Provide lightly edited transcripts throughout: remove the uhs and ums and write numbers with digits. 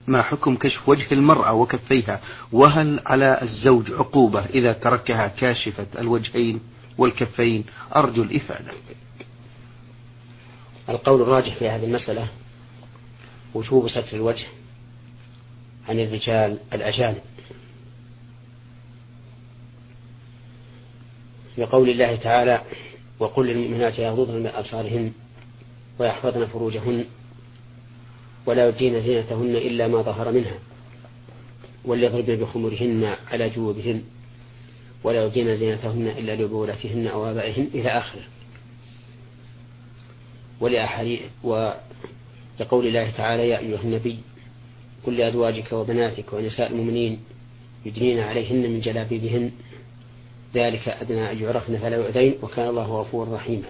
ما حكم كشف وجه المرأة وكفيها؟ وهل على الزوج عقوبة إذا تركها كاشفة الوجهين والكفين؟ أرجو الإفادة. القول الراجح في هذه المسألة وجوب ستر الوجه عن الرجال الأجانب، لقول الله تعالى: وقل للمؤمنات يغضضن من أبصارهن ويحفظن فروجهن ولا يبدين زينتهن إلا ما ظهر منها وليضربن بخمرهن على جيوبهن ولا يبدين زينتهن إلا لبعولتهن أو آبائهن إلى آخره. ولقول الله تعالى: يا أيها النبي قل لأزواجك وبناتك ونساء المؤمنين يدنين عليهن من جلابيبهن ذلك أدنى أن يعرفن فلا يؤذين وكان الله غفورا رحيما.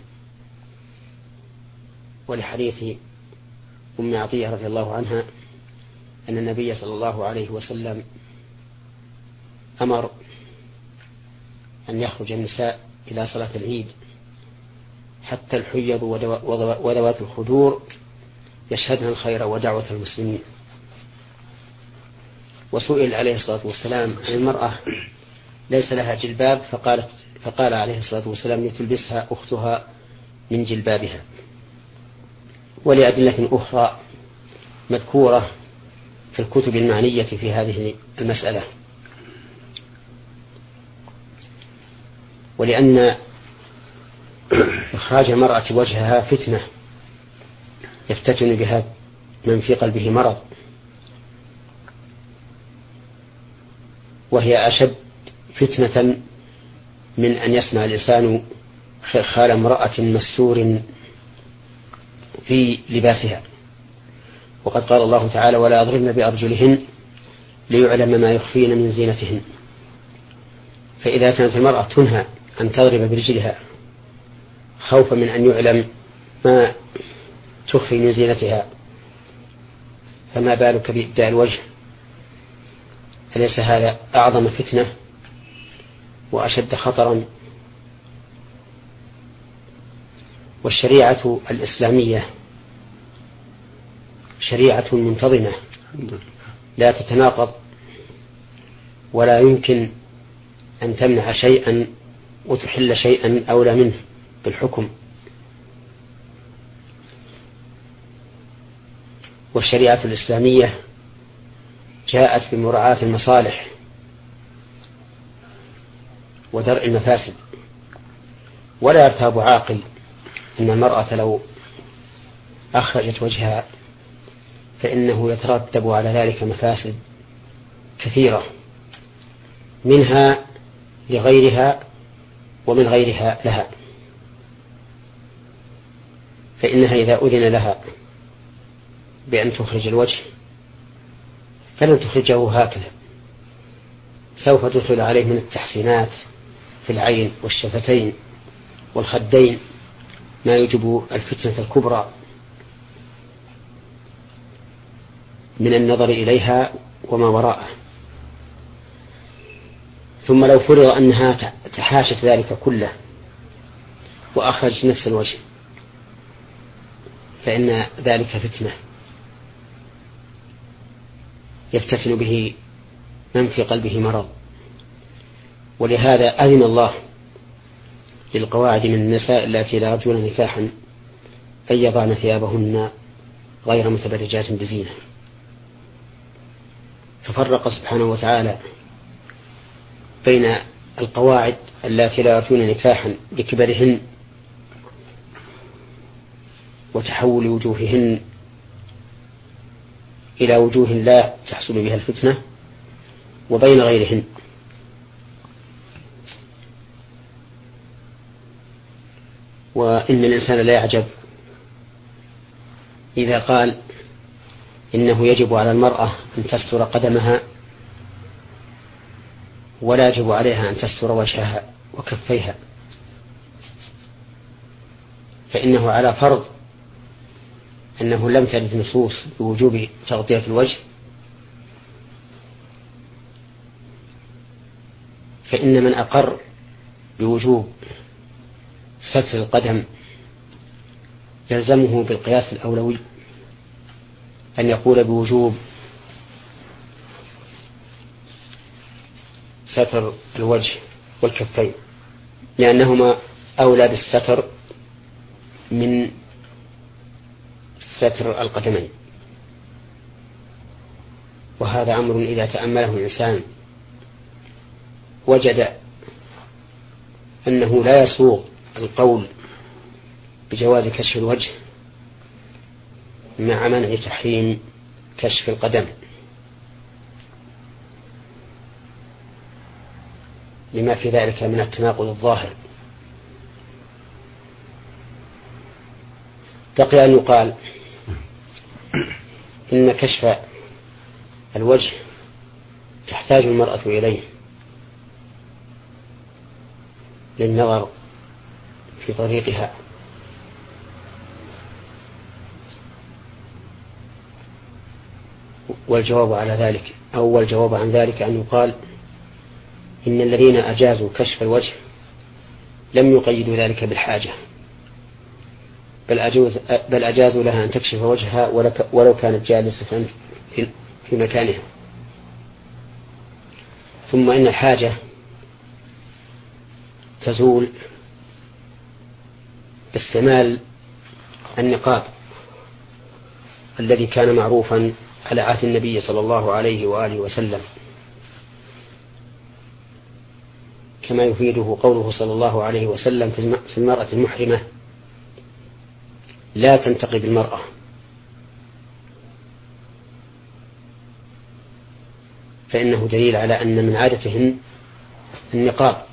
ولحديث أم عطية رضي الله عنها أن النبي صلى الله عليه وسلم أمر أن يخرج النساء إلى صلاة العيد حتى الحيض وذوات الخدور يشهدن الخير ودعوة المسلمين. وسئل عليه الصلاة والسلام عن المرأة ليس لها جلباب فقال عليه الصلاة والسلام: لتلبسها أختها من جلبابها. ولأدلة أخرى مذكورة في الكتب المعنية في هذه المسألة. ولأن إخراج المرأة وجهها فتنة يفتتن بها من في قلبه مرض، وهي أشد فتنة من أن يسمع الإنسان خال امرأة مستور في لباسها. وقد قال الله تعالى: ولا يضربن بأرجلهن ليعلم ما يخفين من زينتهن. فإذا كانت المرأة تنهى أن تضرب برجلها خوفا من أن يعلم ما تخفي من زينتها، فما بالك بإبداء الوجه؟ أليس هذا أعظم فتنة وأشد خطرا؟ والشريعة الإسلامية شريعة منتظمة لا تتناقض، ولا يمكن أن تمنع شيئا وتحل شيئا أولى منه بالحكم. والشريعة الإسلامية جاءت بمراعاة المصالح ودرء المفاسد، ولا يرتاب عاقل أن المرأة لو أخرجت وجهها فإنه يترتب على ذلك مفاسد كثيرة، منها لغيرها ومن غيرها لها. فإنها إذا أذن لها بأن تخرج الوجه فلن تخرجه هكذا، سوف تدخل عليه من التحسينات في العين والشفتين والخدين ما يوجب الفتنة الكبرى من النظر إليها وما وراءه. ثم لو فرض أنها تحاشت ذلك كله وأخرجت نفس الوجه فإن ذلك فتنة يفتتن به من في قلبه مرض. ولهذا أذن الله للقواعد من النساء التي لا يرجون نكاحا أن يضعن ثيابهن غير متبرجات بزينة، ففرق سبحانه وتعالى بين القواعد التي لا يرجون نكاحا لكبرهن وتحول وجوههن إلى وجوه لا تحصل بها الفتنة، وبين غيرهن. وإن الإنسان لا يعجب إذا قال إنه يجب على المرأة أن تستر قدمها ولا يجب عليها أن تستر وجهها وكفيها، فإنه على فرض أنه لم ترد نصوص بوجوب تغطية الوجه، فإن من أقر بوجوب ستر القدم يلزمه بالقياس الأولوي أن يقول بوجوب ستر الوجه والكفين، لأنهما أولى بالستر من ستر القدمين. وهذا أمر إذا تأمله الإنسان وجد أنه لا يسوغ القول بجواز كشف الوجه مع منع تحريم كشف القدم، لما في ذلك من التناقض الظاهر. بقي أن يقال إن كشف الوجه تحتاج المرأة إليه للنظر في طريقها، والجواب على ذلك أو الجواب عن ذلك أن يقال إن الذين أجازوا كشف الوجه لم يقيدوا ذلك بالحاجة، بل أجازوا لها أن تكشف وجهها ولو كانت جالسة في مكانها. ثم إن الحاجة تزول باستعمال النقاب الذي كان معروفا على عهد النبي صلى الله عليه وآله وسلم، كما يفيده قوله صلى الله عليه وسلم في المرأة المحرمة: لا تنتقب المرأة. فإنه دليل على أن من عادتهن النقاب.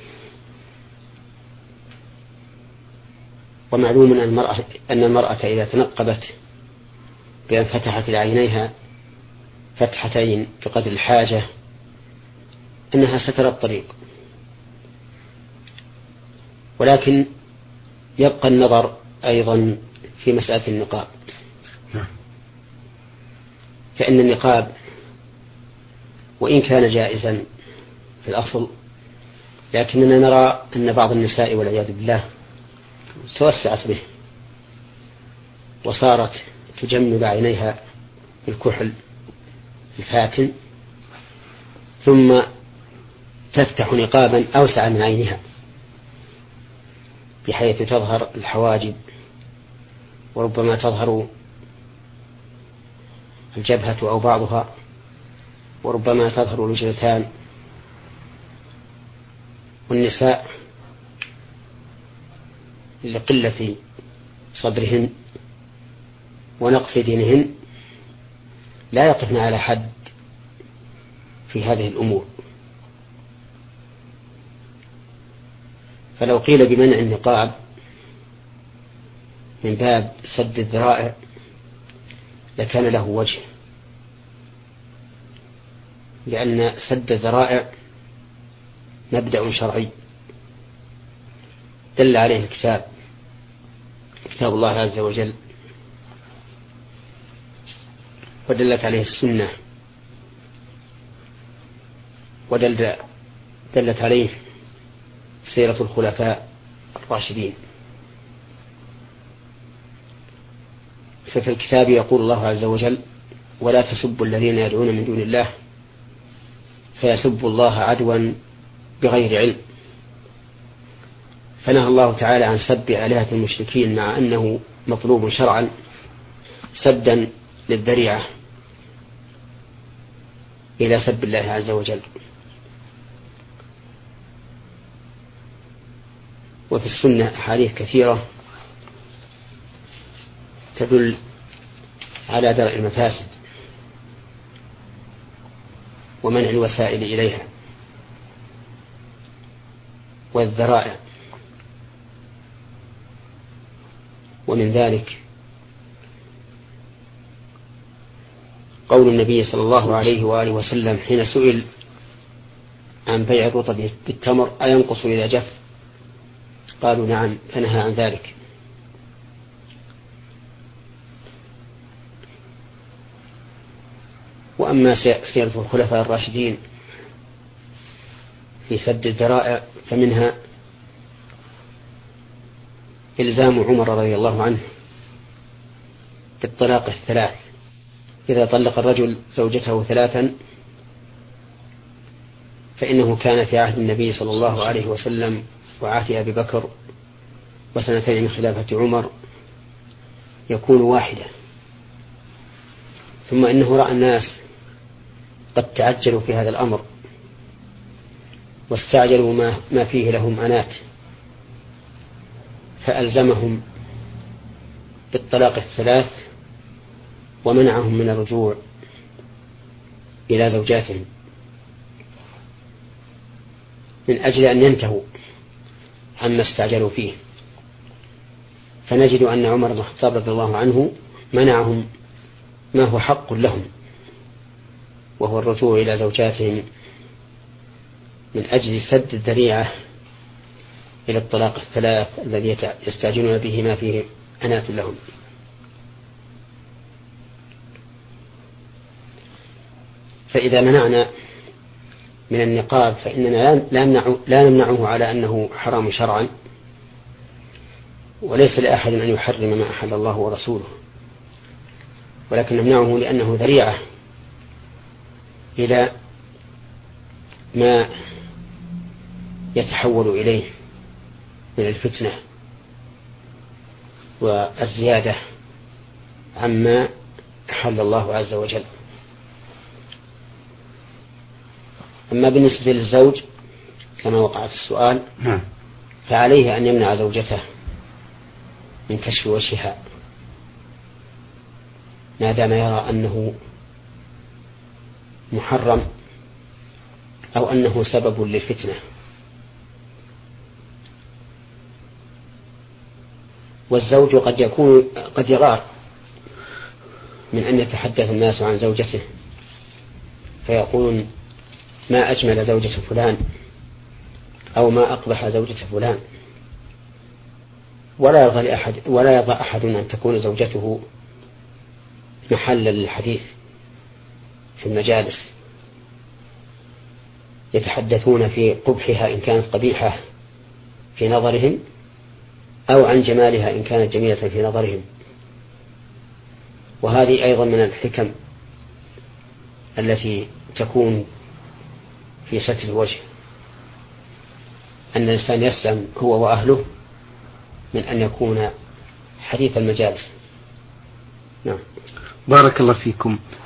ومعلوم أن المرأة إذا تنقبت بأن فتحت لعينيها فتحتين بقدر الحاجة أنها سترت الطريق، ولكن يبقى النظر أيضا في مسألة النقاب، فإن النقاب وإن كان جائزا في الأصل، لكننا نرى أن بعض النساء والعياذ بالله توسعت به وصارت تجمل عينيها بالكحل الفاتن، ثم تفتح نقابا أوسع من عينها بحيث تظهر الحواجب، وربما تظهر الجبهة أو بعضها، وربما تظهر الوجهتان. والنساء لقلة صبرهن ونقص دينهن لا يقفن على حد في هذه الأمور، فلو قيل بمنع النقاب من باب سد الذرائع لكان له وجه، لأن سد الذرائع مبدأ شرعي دل عليه كتاب الله عز وجل، ودلت عليه السنة، ودلت عليه سيرة الخلفاء الراشدين. ففي الكتاب يقول الله عز وجل: ولا تسبوا الذين يدعون من دون الله فيسبوا الله عدوا بغير علم. فنهى الله تعالى عن سب آلهة المشركين مع أنه مطلوب شرعا سدا للذريعة إلى سب الله عز وجل. وفي السنة أحاديث كثيرة تدل على درء المفاسد ومنع الوسائل إليها والذرائع. ومن ذلك قول النبي صلى الله عليه وآله وسلم حين سئل عن بيع الرطب بالتمر: أينقص إذا جف؟ قالوا: نعم، فنهى عن ذلك. وأما سيرة الخلفاء الراشدين في سد الذرائع فمنها إلزام عمر رضي الله عنه بالطلاق الثلاث: إذا طلق الرجل زوجته 3 فإنه كان في عهد النبي صلى الله عليه وسلم وعهد أبي بكر وسنتين من خلافة عمر يكون واحدة، ثم إنه رأى الناس قد تعجلوا في هذا الأمر واستعجلوا ما فيه لهم أنات، فألزمهم بالطلاق الثلاث ومنعهم من الرجوع إلى زوجاتهم من أجل أن ينتهوا عما استعجلوا فيه. فنجد أن عمر بن الخطاب رضي الله عنه منعهم ما هو حق لهم، وهو الرجوع إلى زوجاتهم من أجل سد الذريعة إلى الطلاق الثلاث الذي يستعجلون به ما فيه أنات لهم. فإذا منعنا من النقاب فإننا لا نمنعه على أنه حرام شرعا، وليس لأحد أن يحرم ما أحل الله ورسوله، ولكن نمنعه لأنه ذريعة إلى ما يتحول إليه من الفتنة والزيادة عما أحل الله عز وجل. أما بالنسبة للزوج كما وقع في السؤال فعليه أن يمنع زوجته من كشف وجهها ما دام يرى أنه محرم أو أنه سبب للفتنة. والزوج قد يغار من أن يتحدث الناس عن زوجته فيقولون ما أجمل زوجة فلان أو ما أقبح زوجة فلان، ولا يرضى أحد أن تكون زوجته محلا للحديث في المجالس، يتحدثون في قبحها إن كانت قبيحة في نظرهم أو عن جمالها إن كانت جميلة في نظرهم. وهذه أيضا من الحكم التي تكون في ستر الوجه، أن الإنسان يسلم هو وأهله من أن يكون حديث المجالس. نعم. بارك الله فيكم.